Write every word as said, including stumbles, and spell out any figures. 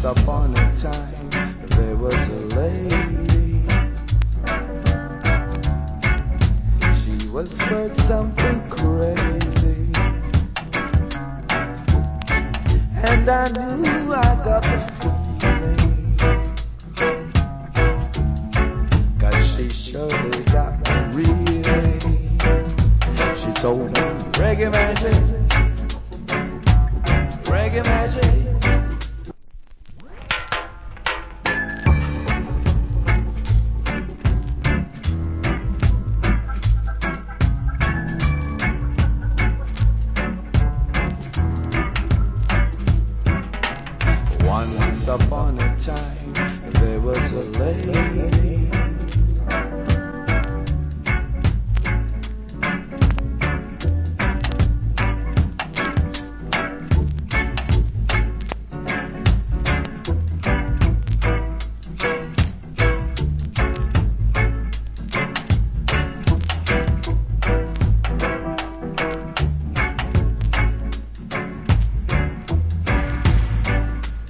Once upon a time, there was a lady. She was worth something crazy, and I knew I got the feeling, 'cause she surely got me reeling. She told me reggae magic, reggae magic. Once upon a time, there was a lady.